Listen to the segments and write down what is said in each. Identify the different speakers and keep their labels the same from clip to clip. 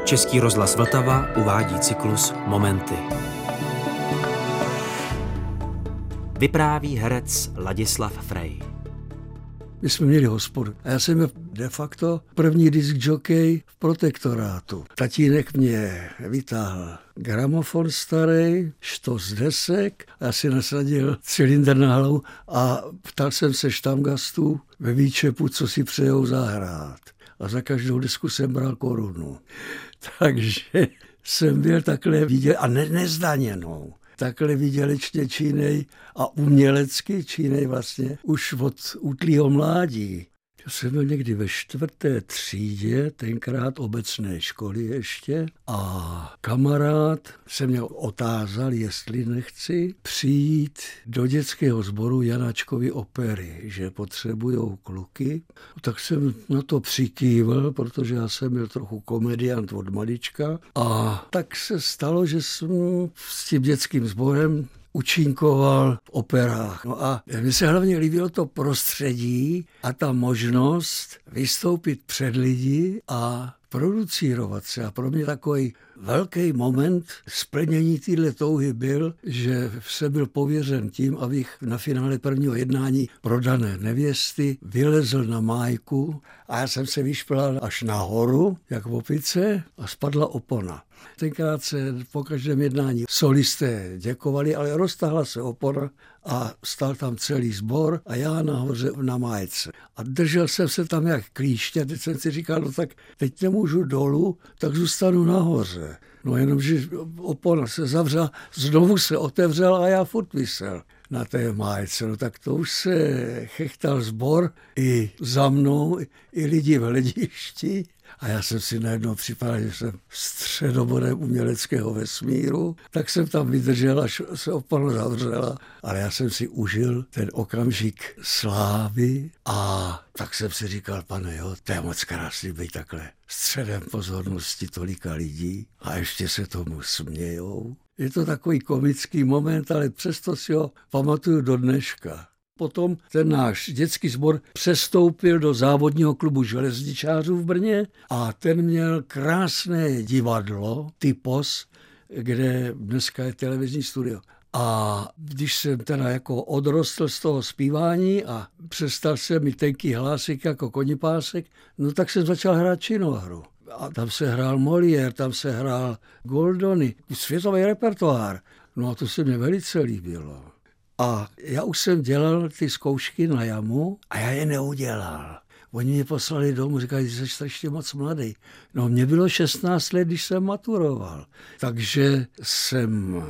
Speaker 1: Český rozhlas Vltava uvádí cyklus Momenty. Vypráví herec Ladislav Frey.
Speaker 2: My jsme měli hospodu a já jsem byl de facto první disc jockey v protektorátu. Tatínek mě vytáhl gramofon starý, štos desek, já si nasadil cylindr na hlavu a ptal jsem se štamgastů ve výčepu, co si přejou zahrát. A za každou disku jsem bral korunu. Takže jsem byl takhle viděl, a nezdaněnou. Takhle výdělečně činnej a umělecky činnej vlastně už od útlýho mládí. Já jsem byl někdy ve 4. třídě, tenkrát obecné školy ještě, a kamarád se mě otázal, jestli nechci přijít do dětského sboru Janáčkovy opery, že potřebujou kluky. Tak jsem na to přikývl, protože já jsem byl trochu komediant od malička, a tak se stalo, že jsem s tím dětským sborem učinkoval v operách. No a mně se hlavně líbilo to prostředí a ta možnost vystoupit před lidi a producírovat se. A pro mě takový velký moment splnění téhle touhy byl, že jsem byl pověřen tím, abych na finále prvního jednání Prodané nevěsty vylezl na májku a já jsem se vyšplhal až nahoru, jak v opice, a spadla opona. Tenkrát se po každém jednání solisté děkovali, ale roztahla se opona a stál tam celý sbor a já nahoře na májce. A držel jsem se tam jak klíště, teď jsem si říkal, no tak teď nemůžu dolů, tak zůstanu nahoře. No jenomže opona se zavřela, znovu se otevřela a já furt visel na té májce. No tak to už se chechtal sbor i za mnou, i lidi v hledišti. A já jsem si najednou připadal, že jsem středobodem uměleckého vesmíru, tak jsem tam vydržel, až se opona zavřela. Ale já jsem si užil ten okamžik slávy a tak jsem si říkal, pane jo, to je moc krásný být takhle středem pozornosti tolika lidí a ještě se tomu smějou. Je to takový komický moment, ale přesto si ho pamatuju do dneška. Potom ten náš dětský sbor přestoupil do závodního klubu železničářů v Brně a ten měl krásné divadlo, Typos, kde dneska je televizní studio. A když jsem teda jako odrostl z toho zpívání a přestal se mi tenký hlásek jako konipásek, no tak jsem začal hrát činohru. A tam se hrál Molière, tam se hrál Goldoni, světový repertoár. No a to se mě velice líbilo. A já už jsem dělal ty zkoušky na jamu a já je neudělal. Oni mě poslali domů, říkali, že jsi ještě moc mladý. No mně bylo 16 let, když jsem maturoval. Takže jsem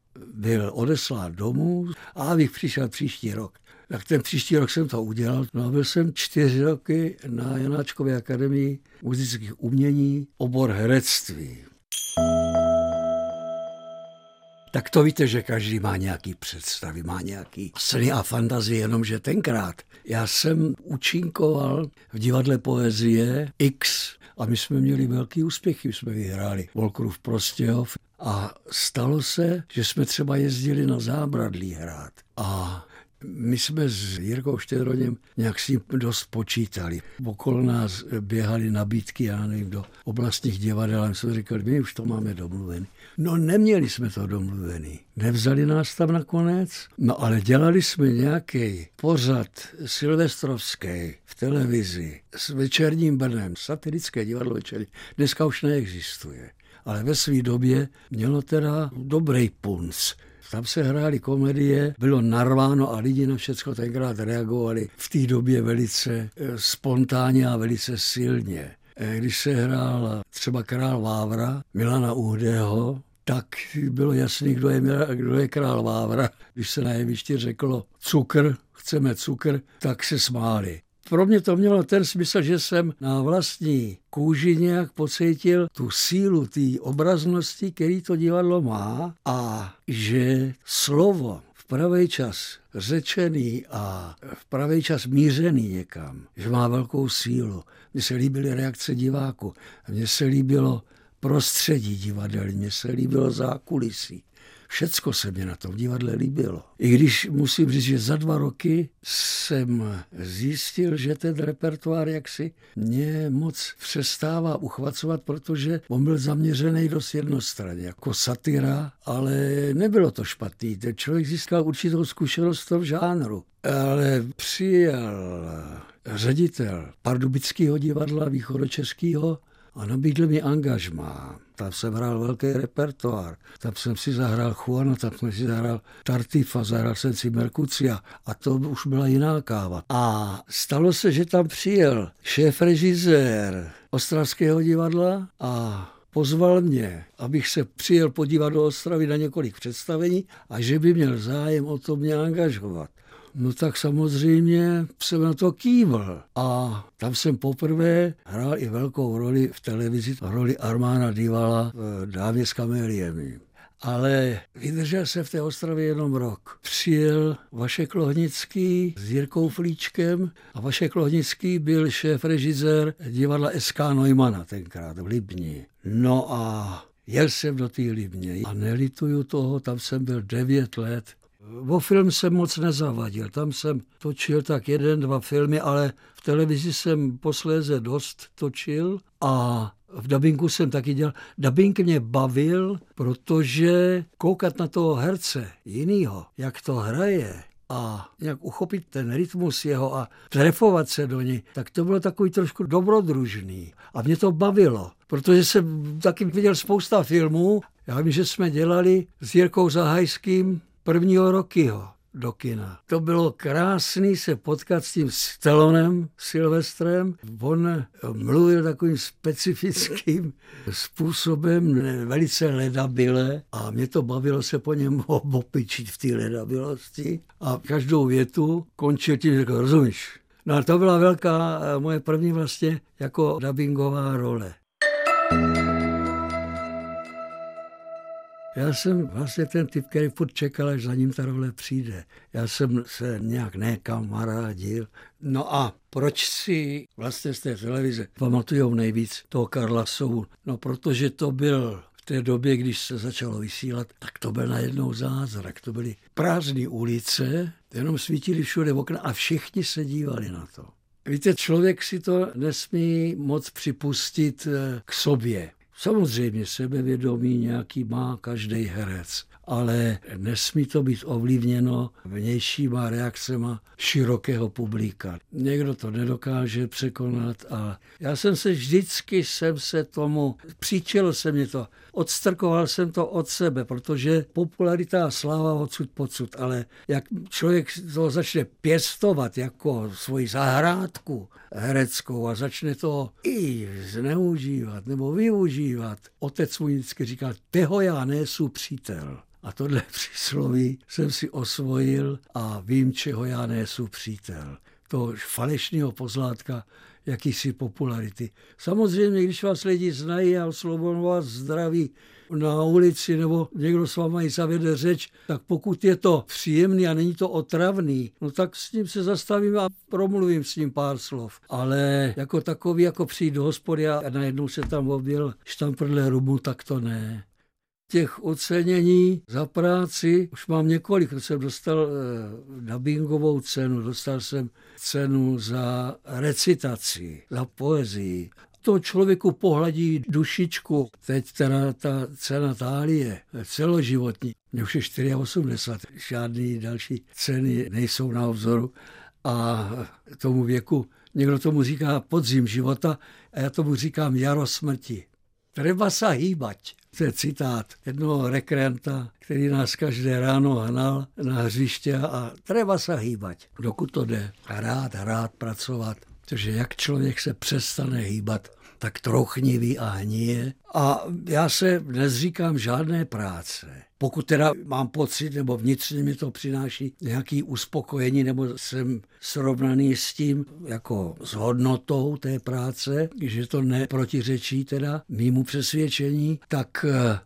Speaker 2: byl odeslán domů a abych přišel příští rok. Tak ten příští rok jsem to udělal. No a byl jsem 4 roky na Janáčkově akademii muzických umění, obor herectví. Tak to víte, že každý má nějaký představy, má nějaký sny a fantazie, jenomže tenkrát já jsem účinkoval v divadle Poezie X a my jsme měli velký úspěchy, my jsme vyhráli Volkrův Prostějov a stalo se, že jsme třeba jezdili na Zábradlí hrát a my jsme s Jirkou Štědroněm nějak s ním dost počítali. Okolo nás běhaly nabídky, já nevím, do oblastních divadel a my jsme říkali, my už to máme domluvený. No neměli jsme to domluvený. Nevzali nás tam nakonec, no ale dělali jsme nějaký pořad silvestrovský v televizi s Večerním Brnem, satirické divadlo Večerní. Dneska už neexistuje, ale ve své době mělo teda dobrý punc. Tam se hrály komedie, bylo narváno a lidi na všecko tenkrát reagovali v té době velice spontánně a velice silně. Když se hrál třeba Král Vávra Milana Uhdého, tak bylo jasný, kdo je Král Vávra. Když se na jevišti řeklo cukr, chceme cukr, tak se smáli. Pro mě to mělo ten smysl, že jsem na vlastní kůži nějak pocítil tu sílu té obraznosti, který to divadlo má a že slovo v pravý čas řečený a v pravý čas mířený někam, že má velkou sílu. Mně se líbily reakce diváků, mně se líbilo prostředí divadelní, mně se líbilo zákulisí. Všecko se mi na tom divadle líbilo. I když musím říct, že za 2 roky jsem zjistil, že ten repertoár jaksi mě moc přestává uchvacovat, protože on byl zaměřený dost jednostranně, jako satyra, ale nebylo to špatný. Ten člověk získal určitou zkušenost v tom žánru. Ale přijel ředitel Pardubického divadla východočeského a nabídl mi angažmá. Tam jsem hrál velký repertoár. Tam jsem si zahrál Juana, tam jsem si zahrál Tartifa, zahrál jsem si Merkucia a to už byla jiná káva. A stalo se, že tam přijel šéf-režisér Ostravského divadla a pozval mě, abych se přijel podívat do Ostravy na několik představení a že by měl zájem o to mě angažovat. No tak samozřejmě jsem na to kývl. A tam jsem poprvé hrál i velkou roli v televizi, roli Armána Divala v Dámě s kameliemi. Ale vydržel jsem v té Ostravě jenom rok. Přijel Vašek Lohnický s Jirkou Flíčkem a Vašek Lohnický byl šéf-režisér divadla SK Neumana tenkrát v Libni. No a jel jsem do té Libně a nelituju toho, tam jsem byl 9 let. O film jsem moc nezavadil, tam jsem točil tak 1-2 filmy, ale v televizi jsem posléze dost točil a v dabingu jsem taky dělal. Dabing mě bavil, protože koukat na toho herce jinýho, jak to hraje a nějak uchopit ten rytmus jeho a trefovat se do něj, tak to bylo takový trošku dobrodružný. A mě to bavilo, protože jsem taky viděl spousta filmů. Já vím, že jsme dělali s Jirkou Zahajským Prvního Rockyho do kina. To bylo krásný se potkat s tím Stallonem, Sylvestrem. On mluvil takovým specifickým způsobem, velice ledabile a mě to bavilo se po něm opičit v té ledabilosti. A každou větu končil tím, že řekl, rozumíš? No a to byla velká moje první vlastně jako dabingová role. Já jsem vlastně ten typ, který furt čekal, až za ním ta role přijde. Já jsem se nějak nekamarádil. No a proč si vlastně z té televize pamatujou nejvíc toho Karla Sovu? No protože to byl v té době, když se začalo vysílat, tak to byl najednou zázrak. To byly prázdné ulice, jenom svítily všude okna a všichni se dívali na to. Víte, člověk si to nesmí moc připustit k sobě. Samozřejmě sebevědomí nějaký má každý herec, ale nesmí to být ovlivněno vnějšíma reakcema širokého publika. Někdo to nedokáže překonat a já jsem se vždycky přičilo se mě to, odstrkoval jsem to od sebe, protože popularita a sláva odsud pocud, ale jak člověk to začne pěstovat jako svoji zahrádku hereckou a začne to i zneužívat nebo využívat. Otec mu vždycky říkal, teho já nesu přítel. A tohle přísloví jsem si osvojil a vím, čeho já nesu přítel. To falešného pozlátka jakýsi popularity. Samozřejmě, když vás lidi znají a oslovují vás zdraví na ulici nebo někdo s váma i zavede řeč, tak pokud je to příjemný a není to otravný, no tak s ním se zastavím a promluvím s ním pár slov. Ale jako takový, jako přijít do hospody a najednou se tam objel štamprle rumu, tak to ne. Těch ocenění za práci už mám několik. Jsem dostal dabingovou cenu, dostal jsem cenu za recitaci, za poezii. To člověku pohladí dušičku. Teď teda ta cena Thálie, celoživotní. Mně už je 84, žádný další ceny nejsou na obzoru. A tomu věku, někdo tomu říká podzim života a já tomu říkám jaro smrti. Treba sa hýbať. To je citát jednoho rekreanta, který nás každé ráno hnal na hřiště a treba sa hýbať. Dokud to jde, hrát, pracovat. Protože jak člověk se přestane hýbat, tak trochnivý a hníje. A já se nezříkám žádné práce. Pokud teda mám pocit, nebo vnitřně mi to přináší nějaké uspokojení, nebo jsem srovnaný s tím, jako s hodnotou té práce, že to neprotiřečí teda mýmu přesvědčení, tak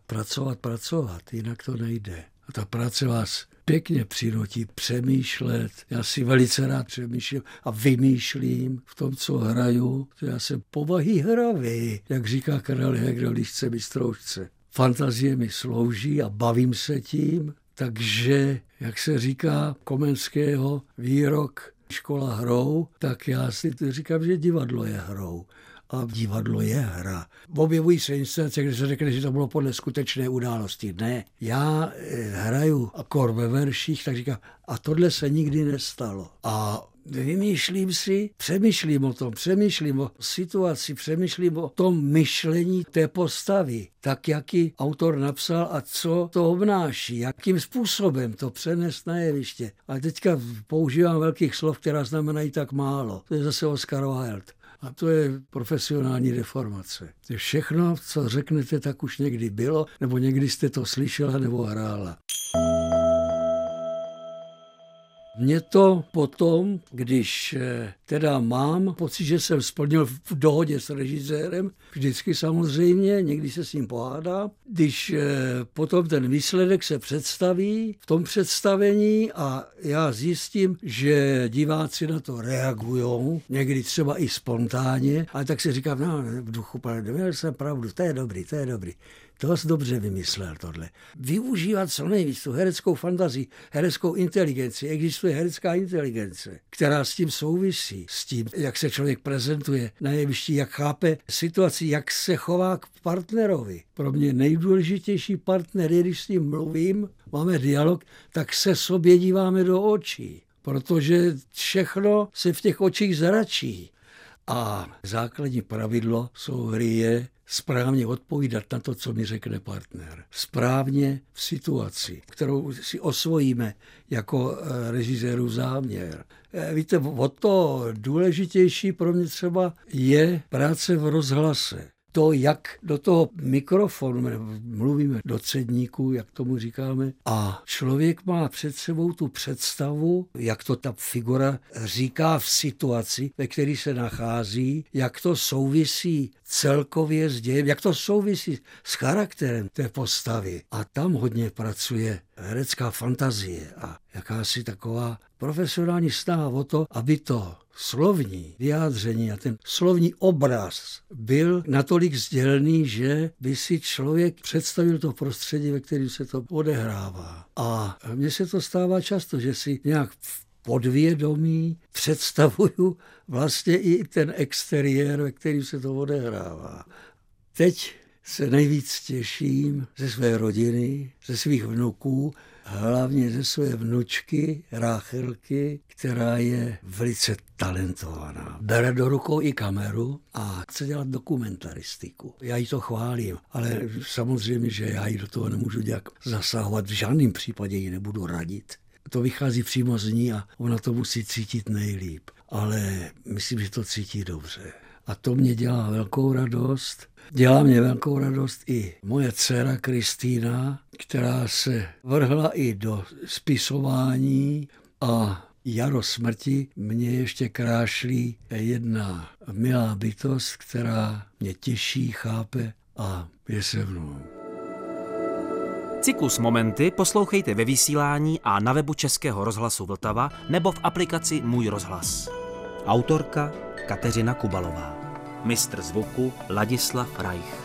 Speaker 2: pracovat, jinak to nejde. A ta práce vás pěkně přinutí přemýšlet. Já si velice rád přemýšlím a vymýšlím v tom, co hraju. Já jsem povahy hravý, jak říká Karel Heger, když chce mistroušce. fantazie mi slouží a bavím se tím, takže, jak se říká Komenského výrok škola hrou, tak já si říkám, že divadlo je hrou. A divadlo je hra. Objevují se inscenace, kde se řekne, že to bylo podle skutečné události. Ne, já hraju akor ve verších, tak říkám, a tohle se nikdy nestalo. A přemýšlím o situaci, přemýšlím o tom myšlení té postavy, tak jak ji autor napsal a co to obnáší, jakým způsobem to přenést na jeviště. A teďka používám velkých slov, která znamenají tak málo. To je zase Oscar Wilde. A to je profesionální deformace. Všechno, co řeknete, tak už někdy bylo, nebo někdy jste to slyšela nebo hrála. Mě to potom, když teda mám pocit, že jsem splnil v dohodě s režisérem, vždycky samozřejmě, někdy se s ním pohádám, když potom ten výsledek se představí v tom představení a já zjistím, že diváci na to reagují, někdy třeba i spontánně, ale tak si říkám, no, v duchu, měl jsem pravdu, to je dobrý. To jsi dobře vymyslel tohle. Využívat co nejvíc tu hereckou fantazii, hereckou inteligenci. Existuje herecká inteligence, která s tím souvisí, s tím, jak se člověk prezentuje na jevišti, jak chápe situaci, jak se chová k partnerovi. Pro mě nejdůležitější partner je, když s ním mluvím, máme dialog, tak se sobě díváme do očí, protože všechno se v těch očích zračí. A základní pravidlo souhry je správně odpovídat na to, co mi řekne partner. Správně v situaci, kterou si osvojíme jako režisérův záměr. Víte, o to důležitější pro mě třeba je práce v rozhlase. To, jak do toho mikrofonu, mluvíme do cedníku, jak tomu říkáme, a člověk má před sebou tu představu, jak to ta figura říká v situaci, ve které se nachází, jak to souvisí celkově s dějem, jak to souvisí s charakterem té postavy. A tam hodně pracuje herecká fantazie a jakási taková profesionální snaha o to, aby to slovní vyjádření a ten slovní obraz byl natolik sdělný, že by si člověk představil to prostředí, ve kterém se to odehrává. A mně se to stává často, že si nějak v podvědomí představuju vlastně i ten exteriér, ve kterém se to odehrává. Teď se nejvíc těším ze své rodiny, ze svých vnuků, hlavně ze své vnučky Ráchelky, která je velice talentovaná. Bere do rukou i kameru a chce dělat dokumentaristiku. Já jí to chválím, ale samozřejmě, že já jí do toho nemůžu nějak zasahovat. V žádném případě ji nebudu radit. To vychází přímo z ní a ona to musí cítit nejlíp. Ale myslím, že to cítí dobře. A to mě dělá velkou radost. Dělá mě velkou radost i moje dcera Kristýna, která se vrhla i do spisování a jaro smrti mě ještě krášlí jedna milá bytost, která mě těší, chápe a je se mnou.
Speaker 1: Cyklus Momenty poslouchejte ve vysílání a na webu Českého rozhlasu Vltava nebo v aplikaci Můj rozhlas. Autorka Kateřina Kubalová. Mistr zvuku Ladislav Reich.